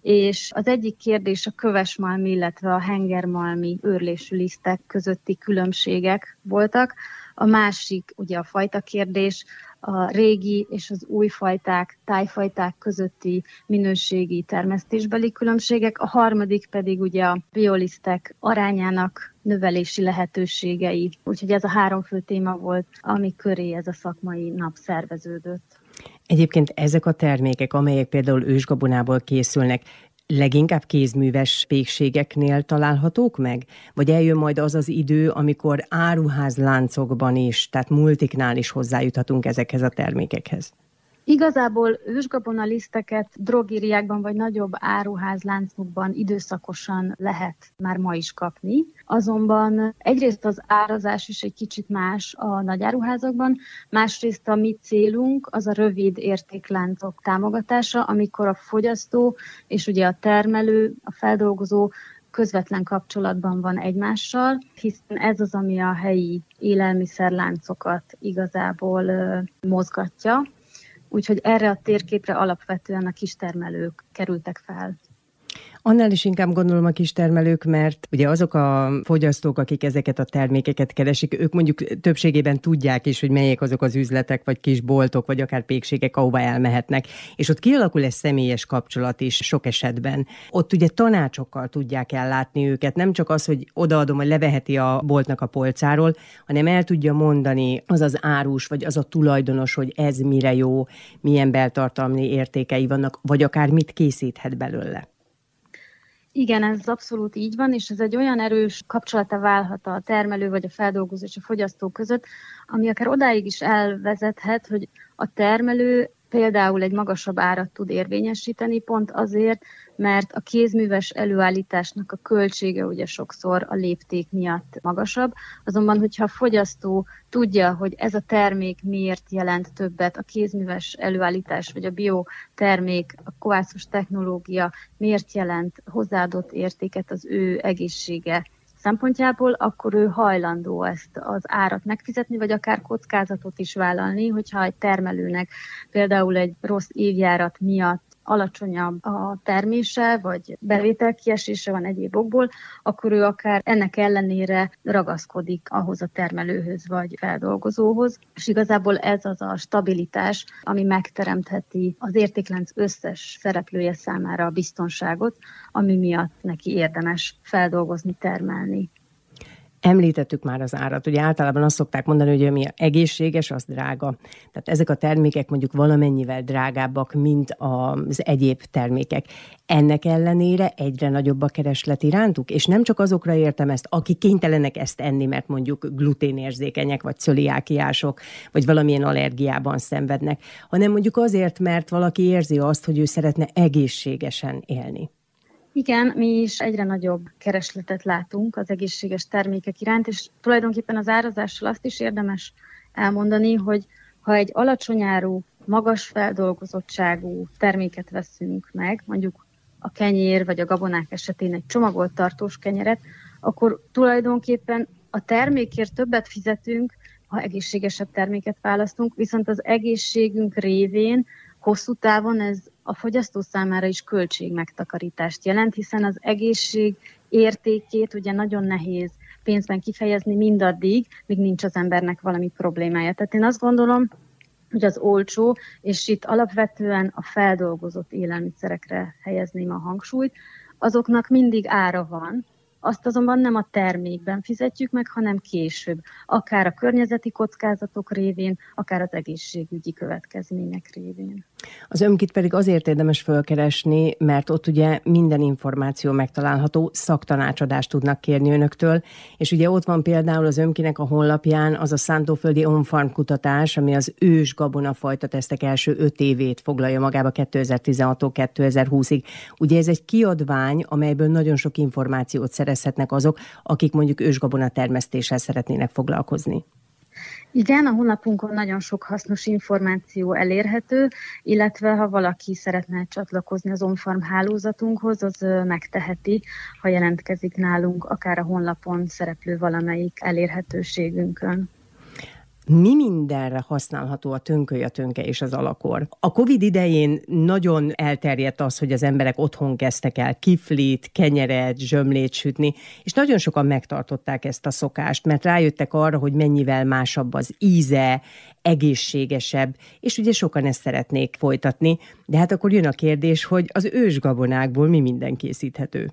és az egyik kérdés a kövesmalmi, illetve a hengermalmi őrlésű lisztek közötti különbségek voltak. A másik ugye a fajta kérdés, a régi és az új fajták, tájfajták közötti minőségi termesztésbeli különbségek, a harmadik pedig ugye a biolisztek arányának növelési lehetőségei. Úgyhogy ez a három fő téma volt, ami köré ez a szakmai nap szerveződött. Egyébként ezek a termékek, amelyek például ősgabonából készülnek, leginkább kézműves pékségeknél találhatók meg? Vagy eljön majd az az idő, amikor áruházláncokban is, tehát multiknál is hozzájuthatunk ezekhez a termékekhez? Igazából ősgabona liszteket drogériákban vagy nagyobb áruházláncokban időszakosan lehet már ma is kapni. Azonban egyrészt az árazás is egy kicsit más a nagy áruházakban, másrészt a mi célunk az a rövid értékláncok támogatása, amikor a fogyasztó és ugye a termelő, a feldolgozó közvetlen kapcsolatban van egymással, hiszen ez az, ami a helyi élelmiszerláncokat igazából mozgatja. Úgyhogy erre a térképre alapvetően a kistermelők kerültek fel. Annál is inkább gondolom a kistermelők, mert ugye azok a fogyasztók, akik ezeket a termékeket keresik, ők mondjuk többségében tudják is, hogy melyek azok az üzletek, vagy kis boltok, vagy akár pékségek, ahova elmehetnek. És ott kialakul egy személyes kapcsolat is sok esetben. Ott ugye tanácsokkal tudják ellátni őket, nem csak az, hogy odaadom, hogy leveheti a boltnak a polcáról, hanem el tudja mondani az az árus, vagy az a tulajdonos, hogy ez mire jó, milyen beltartalmi értékei vannak, vagy akár mit készíthet belőle. Igen, ez abszolút így van, és ez egy olyan erős kapcsolata válhat a termelő vagy a feldolgozó és a fogyasztó között, ami akár odáig is elvezethet, hogy a termelő például egy magasabb árat tud érvényesíteni, pont azért, mert a kézműves előállításnak a költsége ugye sokszor a lépték miatt magasabb. Azonban, hogyha a fogyasztó tudja, hogy ez a termék miért jelent többet, a kézműves előállítás vagy a biotermék, a kovászos technológia miért jelent hozzáadott értéket az ő egészsége szempontjából, akkor ő hajlandó ezt az árat megfizetni, vagy akár kockázatot is vállalni, hogyha egy termelőnek például egy rossz évjárat miatt alacsonyabb a termése, vagy bevételkiesése van egyéb okból, akkor ő akár ennek ellenére ragaszkodik ahhoz a termelőhöz, vagy feldolgozóhoz. És igazából ez az a stabilitás, ami megteremtheti az értéklánc összes szereplője számára a biztonságot, ami miatt neki érdemes feldolgozni, termelni. Említettük már az árat, ugye általában azt szokták mondani, hogy ami egészséges, az drága. Tehát ezek a termékek mondjuk valamennyivel drágábbak, mint az egyéb termékek. Ennek ellenére egyre nagyobb a kereslet irántuk, és nem csak azokra értem ezt, akik kénytelenek ezt enni, mert mondjuk gluténérzékenyek, vagy cöliákiások, vagy valamilyen allergiában szenvednek, hanem mondjuk azért, mert valaki érzi azt, hogy ő szeretne egészségesen élni. Igen, mi is egyre nagyobb keresletet látunk az egészséges termékek iránt, és tulajdonképpen az árazással azt is érdemes elmondani, hogy ha egy alacsony áru, magas feldolgozottságú terméket veszünk meg, mondjuk a kenyér vagy a gabonák esetén egy csomagolt tartós kenyeret, akkor tulajdonképpen a termékért többet fizetünk, ha egészségesebb terméket választunk, viszont az egészségünk révén hosszú távon ez a fogyasztó számára is költségmegtakarítást jelent, hiszen az egészség értékét ugye nagyon nehéz pénzben kifejezni mindaddig, míg nincs az embernek valami problémája. Tehát én azt gondolom, hogy az olcsó, és itt alapvetően a feldolgozott élelmiszerekre helyezném a hangsúlyt, azoknak mindig ára van, azt azonban nem a termékben fizetjük meg, hanem később, akár a környezeti kockázatok révén, akár az egészségügyi következmények révén. Az Ömkit pedig azért érdemes fölkeresni, mert ott ugye minden információ megtalálható, szaktanácsadást tudnak kérni önöktől, és ugye ott van például az Ömkinek a honlapján az a szántóföldi on-farm kutatás, ami az ős gabonafajta tesztek első öt évét foglalja magába kétezer-tizenhattól kétezer-húszig. Ugye ez egy kiadvány, amelyből nagyon sok információt szerezhetnek azok, akik mondjuk ősgabona termesztéssel szeretnének foglalkozni. Igen, a honlapunkon nagyon sok hasznos információ elérhető, illetve ha valaki szeretne csatlakozni az on-farm hálózatunkhoz, az megteheti, ha jelentkezik nálunk, akár a honlapon szereplő valamelyik elérhetőségünkön. Mi mindenre használható a tönköly, a tönke és az alakor? A Covid idején nagyon elterjedt az, hogy az emberek otthon kezdtek el kiflit, kenyeret, zsömlét sütni, és nagyon sokan megtartották ezt a szokást, mert rájöttek arra, hogy mennyivel másabb az íze, egészségesebb, és ugye sokan ezt szeretnék folytatni. De hát akkor jön a kérdés, hogy az ősgabonákból mi minden készíthető?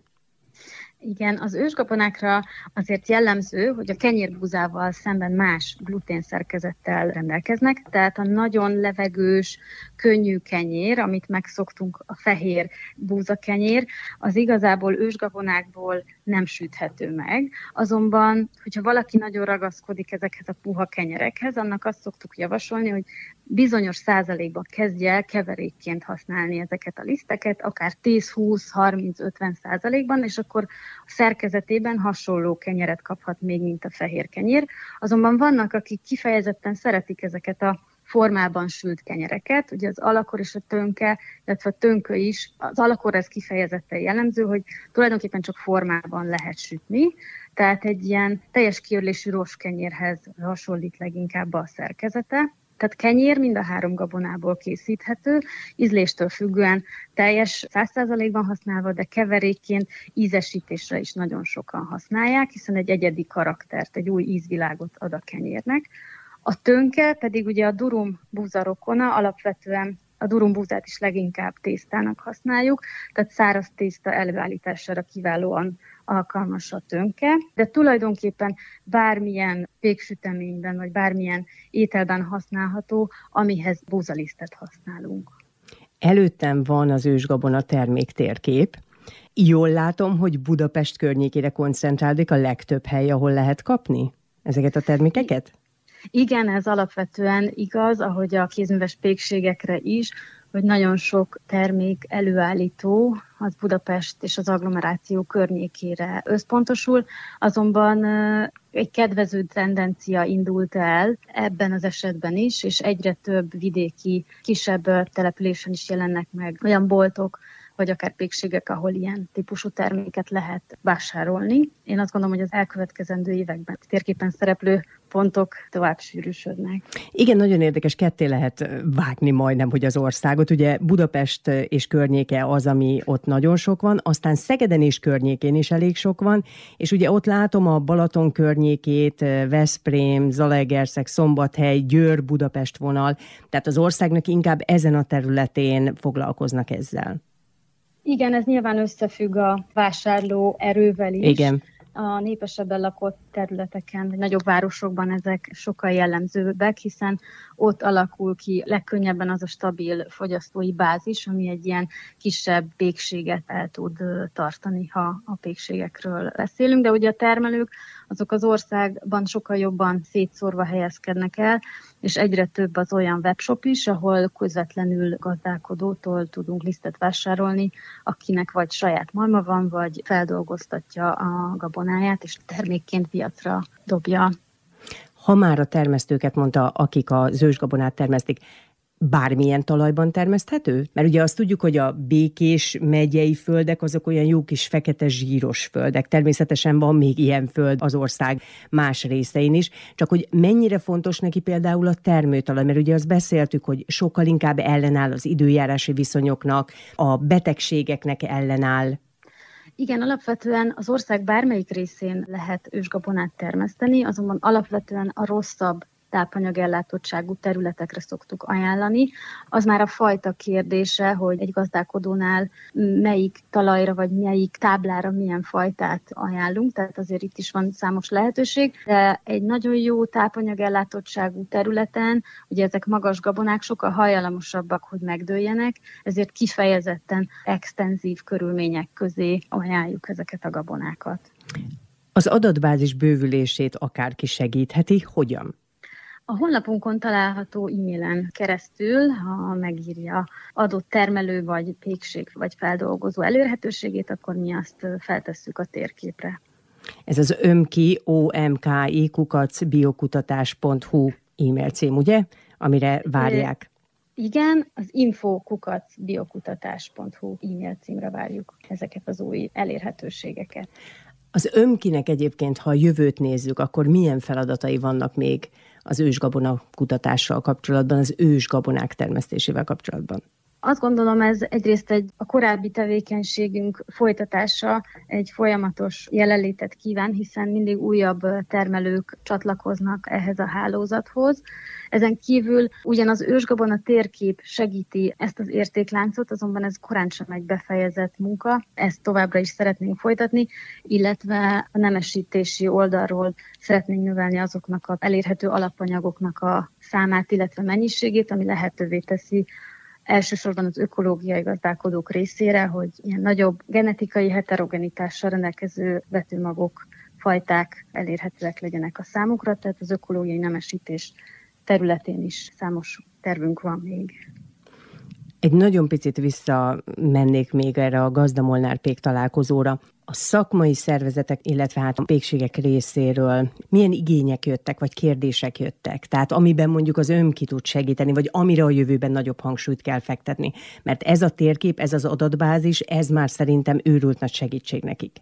Igen, az ősgabonákra azért jellemző, hogy a kenyérbúzával szemben más gluténszerkezettel rendelkeznek, tehát a nagyon levegős, könnyű kenyér, amit megszoktunk, a fehér búzakenyér, az igazából ősgabonákból nem süthető meg. Azonban, hogyha valaki nagyon ragaszkodik ezekhez a puha kenyerekhez, annak azt szoktuk javasolni, hogy bizonyos százalékban kezdje el keverékként használni ezeket a liszteket, akár tíz, húsz, harminc, ötven százalékban, és akkor a szerkezetében hasonló kenyeret kaphat még, mint a fehér kenyér. Azonban vannak, akik kifejezetten szeretik ezeket a formában sült kenyereket, ugye az alakor és a tönke, illetve a tönkö is, az alakor ez kifejezetten jellemző, hogy tulajdonképpen csak formában lehet sütni, tehát egy ilyen teljes kiörlésű rostkenyérhez hasonlít leginkább a szerkezete. Tehát kenyér mind a három gabonából készíthető, ízléstől függően teljes száz százalékban használva, de keverékként ízesítésre is nagyon sokan használják, hiszen egy egyedi karaktert, egy új ízvilágot ad a kenyérnek. A tönke pedig ugye a durum búza rokona, alapvetően a durum búzát is leginkább tésztának használjuk, tehát száraz tészta előállítására kiválóan alkalmas a tönke, de tulajdonképpen bármilyen péksüteményben, vagy bármilyen ételben használható, amihez búzalisztet használunk. Előttem van az ősgabona terméktérkép. Jól látom, hogy Budapest környékére koncentrálódik a legtöbb hely, ahol lehet kapni ezeket a termékeket? Igen, ez alapvetően igaz, ahogy a kézműves pékségekre is, hogy nagyon sok termék előállító az Budapest és az agglomeráció környékére összpontosul, azonban egy kedvező tendencia indult el ebben az esetben is, és egyre több vidéki, kisebb településen is jelennek meg olyan boltok, vagy akár pékségek, ahol ilyen típusú terméket lehet vásárolni. Én azt gondolom, hogy az elkövetkezendő években térképen szereplő pontok tovább sűrűsödnek. Igen, nagyon érdekes, ketté lehet vágni majdnem, hogy az országot. Ugye Budapest és környéke az, ami ott nagyon sok van, aztán Szegeden és környékén is elég sok van, és ugye ott látom a Balaton környékét, Veszprém, Zalaegerszeg, Szombathely, Győr, Budapest vonal, tehát az országnak inkább ezen a területén foglalkoznak ezzel. Igen, ez nyilván összefügg a vásárló erővel is. Igen. A népesebben lakott területeken, vagy nagyobb városokban ezek sokkal jellemzőbbek, hiszen ott alakul ki legkönnyebben az a stabil fogyasztói bázis, ami egy ilyen kisebb pékséget el tud tartani, ha a pékségekről beszélünk. De ugye a termelők azok az országban sokkal jobban szétszórva helyezkednek el, és egyre több az olyan webshop is, ahol közvetlenül gazdálkodótól tudunk lisztet vásárolni, akinek vagy saját malma van, vagy feldolgoztatja a gabonáját, és termékként piacra dobja. Ha már a termesztőket mondta, akik az ősgabonát termesztik, bármilyen talajban termeszthető? Mert ugye azt tudjuk, hogy a Békés megyei földek azok olyan jó kis fekete zsíros földek. Természetesen van még ilyen föld az ország más részein is, csak hogy mennyire fontos neki például a termőtalaj, mert ugye azt beszéltük, hogy sokkal inkább ellenáll az időjárási viszonyoknak, a betegségeknek ellenáll. Igen, alapvetően az ország bármelyik részén lehet ősgabonát termeszteni, azonban alapvetően a rosszabb tápanyagellátottságú területekre szoktuk ajánlani. Az már a fajta kérdése, hogy egy gazdálkodónál melyik talajra vagy melyik táblára milyen fajtát ajánlunk, tehát azért itt is van számos lehetőség, de egy nagyon jó tápanyagellátottságú területen, ugye ezek magas gabonák sokkal hajlamosabbak, hogy megdőljenek, ezért kifejezetten extenzív körülmények közé ajánljuk ezeket a gabonákat. Az adatbázis bővülését akárki segítheti, hogyan? A honlapunkon található e-mailen keresztül, ha megírja adott termelő, vagy pékség, vagy feldolgozó elérhetőségét, akkor mi azt feltesszük a térképre. Ez az ömki, o m k i kukac biokutatás pont h u e-mail cím, ugye? Amire várják. Igen, az info kukac biokutatás pont h u e-mail címre várjuk ezeket az új elérhetőségeket. Az ömkinek egyébként, ha a jövőt nézzük, akkor milyen feladatai vannak még az ősgabona kutatással kapcsolatban, az ősgabonák termesztésével kapcsolatban? Azt gondolom, ez egyrészt egy a korábbi tevékenységünk folytatása egy folyamatos jelenlétet kíván, hiszen mindig újabb termelők csatlakoznak ehhez a hálózathoz. Ezen kívül ugyanaz ősgabona térkép segíti ezt az értékláncot, azonban ez korán sem egy befejezett munka, ezt továbbra is szeretnénk folytatni, illetve a nemesítési oldalról szeretnénk növelni azoknak az elérhető alapanyagoknak a számát, illetve mennyiségét, ami lehetővé teszi elsősorban az ökológiai gazdálkodók részére, hogy ilyen nagyobb genetikai heterogenitással rendelkező vetőmagok, fajták elérhetőek legyenek a számukra, tehát az ökológiai nemesítés területén is számos tervünk van még. Egy nagyon picit visszamennék még erre a Gazda-Molnár-pék találkozóra. A szakmai szervezetek, illetve hát a pékségek részéről milyen igények jöttek, vagy kérdések jöttek? Tehát amiben mondjuk az ömki tud segíteni, vagy amire a jövőben nagyobb hangsúlyt kell fektetni. Mert ez a térkép, ez az adatbázis, ez már szerintem őrült nagy segítség nekik.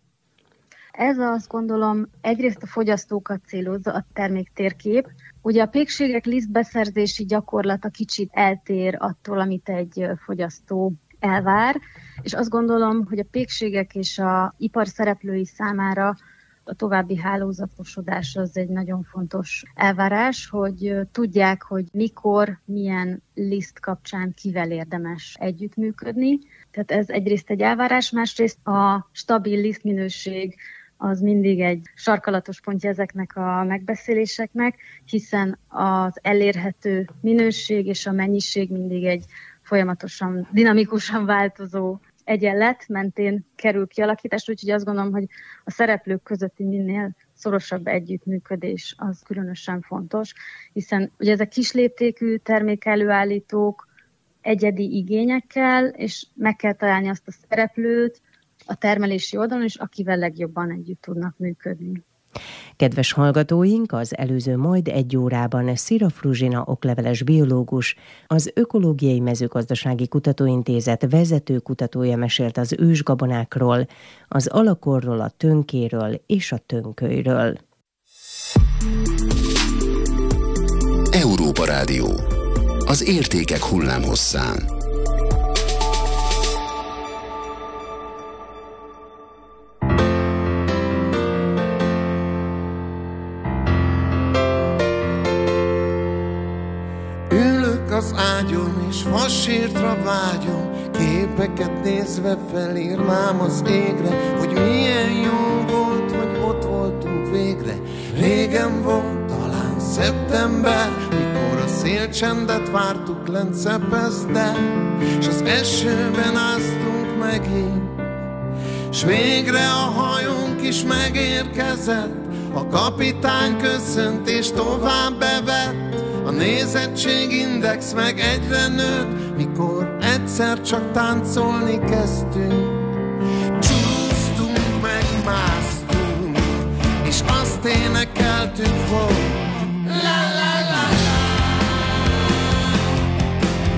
Ez azt gondolom egyrészt a fogyasztókat célozza a terméktérkép. Ugye a pékségek lisztbeszerzési gyakorlata kicsit eltér attól, amit egy fogyasztó elvár, és azt gondolom, hogy a pékségek és az ipar szereplői számára a további hálózatosodás az egy nagyon fontos elvárás, hogy tudják, hogy mikor, milyen liszt kapcsán kivel érdemes együttműködni. Tehát ez egyrészt egy elvárás, másrészt a stabil lisztminőség az mindig egy sarkalatos pontja ezeknek a megbeszéléseknek, hiszen az elérhető minőség és a mennyiség mindig egy folyamatosan, dinamikusan változó egyenlet mentén kerül kialakításra, úgyhogy azt gondolom, hogy a szereplők közötti minél szorosabb együttműködés az különösen fontos, hiszen ugye ezek kisléptékű termékelőállítók egyedi igényekkel, és meg kell találni azt a szereplőt a termelési oldalon is, akivel legjobban együtt tudnak működni. Kedves hallgatóink, az előző majd egy órában Szira Fruzsina okleveles biológus, az Ökológiai Mezőgazdasági Kutatóintézet vezető kutatója mesélt az ősgabonákról, az alakorról, a tönkéről és a tönkölyről. Európa Rádió. Az értékek hullámhosszán. Az ágyon és vasírtra vágyom, képeket nézve felírnám az égre, hogy milyen jó volt, hogy ott voltunk végre. Régen volt, talán szeptember, mikor a szélcsendet vártuk lent Szepeszden, s az esőben áztunk megint, s végre a hajónk is megérkezett, a kapitány köszönt és tovább bevett. A nézettségindex meg egyre nőtt, mikor egyszer csak táncolni kezdtünk. Csúsztunk, megmásztunk, és azt énekeltük, hogy la la la la,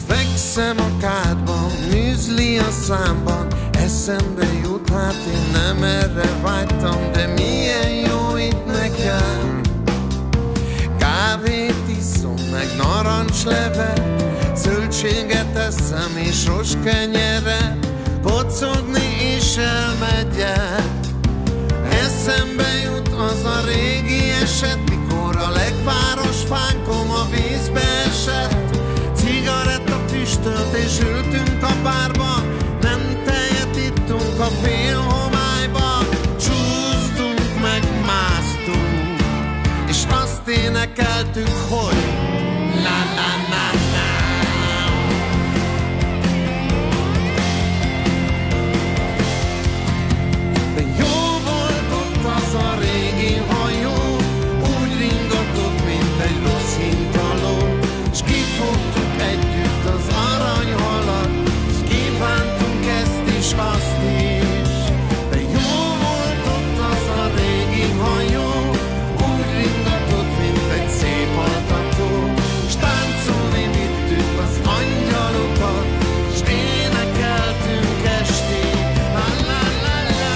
Fekszem a kádban, műzli a számban, eszembe jut, hát én nem erre vágytam, de milyen jó itt nekem. Kávét iszom, meg narancslevet, zöldséget eszem és roskenyeret, pocogni is elmegyek. Eszembe jut az a régi eset, mikor a legváros fánkom a vízbe esett. Cigaretta füstölt és ültünk a bárban, nem tejet ittunk a fél homályba. Csúsztunk, meg másztunk, és azt énekeltük, hogy na na na na. De jó volt ott az a régi hajó, úgy ringatott, mint egy rossz hintaló, s kifogtuk együtt az aranyhalat, s kívántunk ezt is, azt is. De jó volt ott az a régi hajó, úgy ringatott, mint egy szép altató, s táncolni vittük az angyalokat, s énekeltünk estig. La la la la.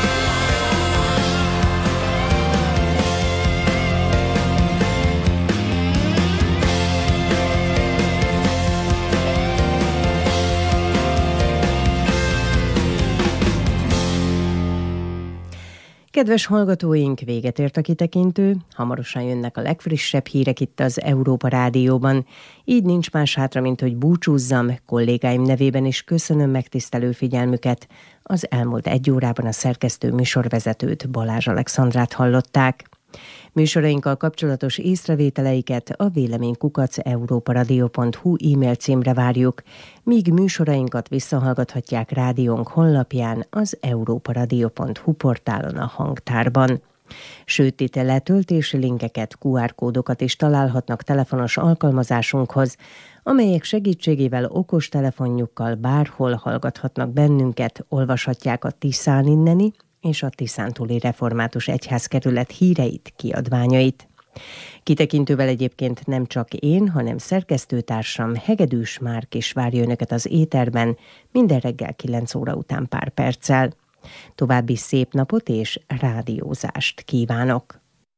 Kedves hallgatóink, véget ért a kitekintő, hamarosan jönnek a legfrissebb hírek itt az Európa Rádióban. Így nincs más hátra, mint hogy búcsúzzam, kollégáim nevében is köszönöm megtisztelő figyelmüket. Az elmúlt egy órában a szerkesztő műsorvezetőt, Balázs Alexandrát hallották. Műsorainkkal kapcsolatos észrevételeiket a véleménykukac európaradio pont hu e-mail címre várjuk, míg műsorainkat visszahallgathatják rádiónk honlapján, az európaradio pont hu portálon a hangtárban. Sőt, itt letöltési linkeket, kú er kódokat is találhatnak telefonos alkalmazásunkhoz, amelyek segítségével okos telefonjukkal bárhol hallgathatnak bennünket, olvashatják a Tiszán inneni és a Tiszántúli Református Egyházkerület híreit, kiadványait. Kitekintővel egyébként nem csak én, hanem szerkesztőtársam Hegedűs Márk is várja önöket az éterben minden reggel kilenc óra után pár perccel. További szép napot és rádiózást kívánok!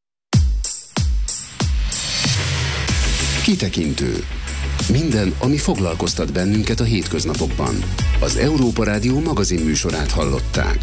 Kitekintő. Minden, ami foglalkoztat bennünket a hétköznapokban. Az Európa Rádió magazinműsorát hallották.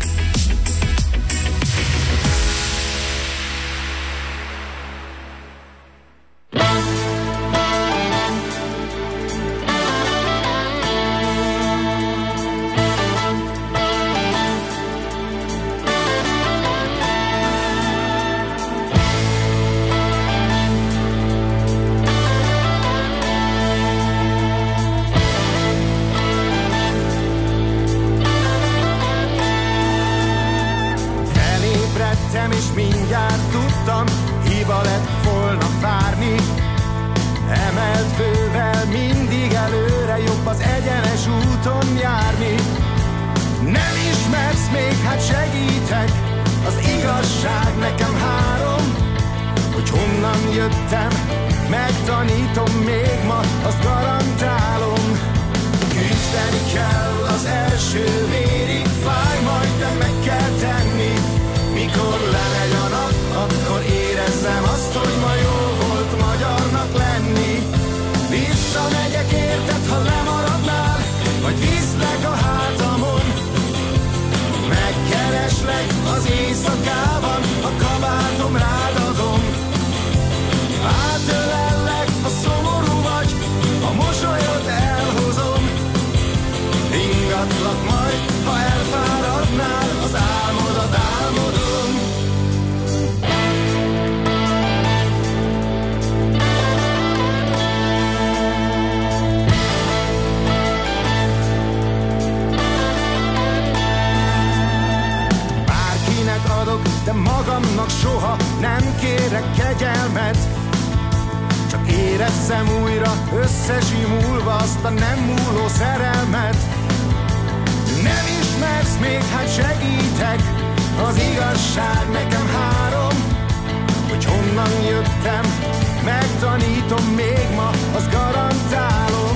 Összesimulva azt a nem múló szerelmet. Nem ismersz még, hát segítek. Az igazság nekem három, hogy honnan jöttem, megtanítom még ma, azt garantálom.